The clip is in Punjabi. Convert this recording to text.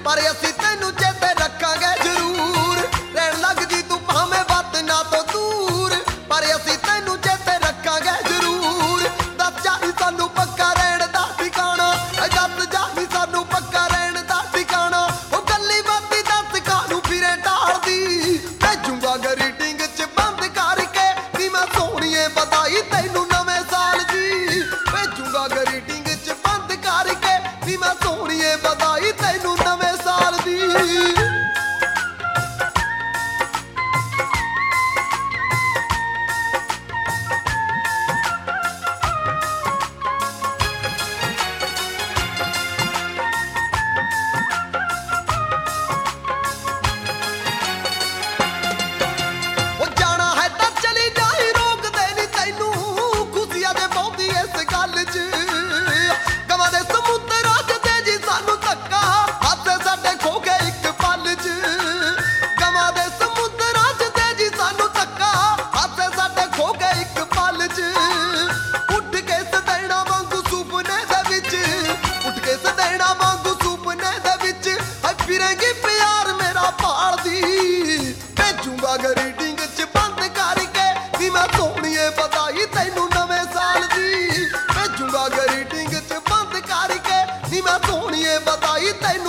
ਪਰ ਅਸੀਂ ਤੈਨੂੰ ਚੇਤੇ ਰੱਖਾਂਗੇ ਜ਼ਰੂਰ। ਰਹਿਣ ਲੱਗ ਜੀ ਤੂੰ ਭਾਵੇਂ ਵਤਨਾਂ ਤੋਂ ਦੂਰ, ਪਰ ਅਸੀਂ ਤੈਨੂੰ ਚੇਤੇ ਰੱਖਾਂਗੇ ਜ਼ਰੂਰ। ਦੱਸ ਜਾ ਨੀ ਸਾਨੂੰ ਪੱਕਾ ਰਹਿਣ ਦਾ ਠਿਕਾਣਾ, ਦੱਸ ਜਾ ਨੀ ਸਾਨੂੰ ਪੱਕਾ ਰਹਿਣ ਦਾ ਠਿਕਾਣਾ। ਉਹ ਗੱਲੀ ਬਾਤੀ ਦੱਸ ਕਾਹਨੂੰ ਫਿਰੇ ਢਾਲਦੀ, ਭੇਜੂੰਗਾ ਗਰੀਟਿੰਗ ਚ ਬੰਦ ਕਰਕੇ ਨੀ ਮੈਂ ਸੋਹਣੀਏ ਵਧਾਈ ਤੈਨੂੰ ਨਵੇਂ ਸਾਲ ਦੀ। ਭੇਜੂੰਗਾ ਗਰੀਟਿੰਗ ਚ ਬੰਦ ਕਰਕੇ ਨੀ ਮੈਂ ਸੋਹਣੀਏ ਵਧਾਈ ਤੈਨੂੰ ਨਵੇਂ ਸਾਲ ਦੀ। ਫਿਰੇਂਗੀ ਪਿਆਰ ਮੇਰਾ ਭਾਲਦੀ, ਭੇਜੂੰਗਾ ਗਰੀਟਿੰਗ ਚ ਬੰਦ ਕਰਕੇ ਨੀ ਮੈਂ ਸੋਹਣੀਏ ਵਧਾਈ ਤੈਨੂੰ ਨਵੇਂ ਸਾਲ ਦੀ। ਭੇਜੂੰਗਾ ਗਰੀਟਿੰਗ ਚ ਬੰਦ ਕਰਕੇ ਨੀ ਮੈਂ ਸੋਹਣੀਏ ਵਧਾਈ ਤੈਨੂੰ